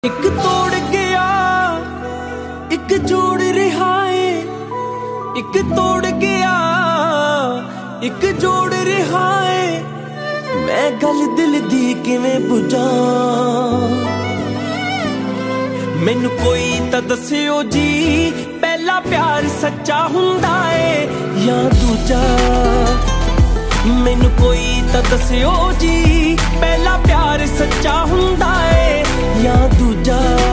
ਇੱਕ ਤੋੜ ਗਿਆ ਇੱਕ ਜੋੜ ਰਿਹਾ ਏ, ਇੱਕ ਤੋੜ ਗਿਆ ਇੱਕ ਜੋੜ ਰਿਹਾ ਏ। ਮੈਂ ਗੱਲ ਦਿਲ ਦੀ ਕਿਵੇਂ ਬੁਝਾਂ, ਮੈਨੂੰ ਕੋਈ ਤਾਂ ਦੱਸਿਓ ਜੀ, ਪਹਿਲਾ ਪਿਆਰ ਸੱਚਾ ਹੁੰਦਾ ਏ ਜਾਂ ਦੂਜਾ। ਮੈਨੂੰ ਕੋਈ ਤਾਂ ਦੱਸਿਓ ਜੀ, ਪਹਿਲਾ ਪਿਆਰ ਸੱਚਾ ਹੁੰਦਾ ਏ ਜਾਂ ਦੂਜਾ।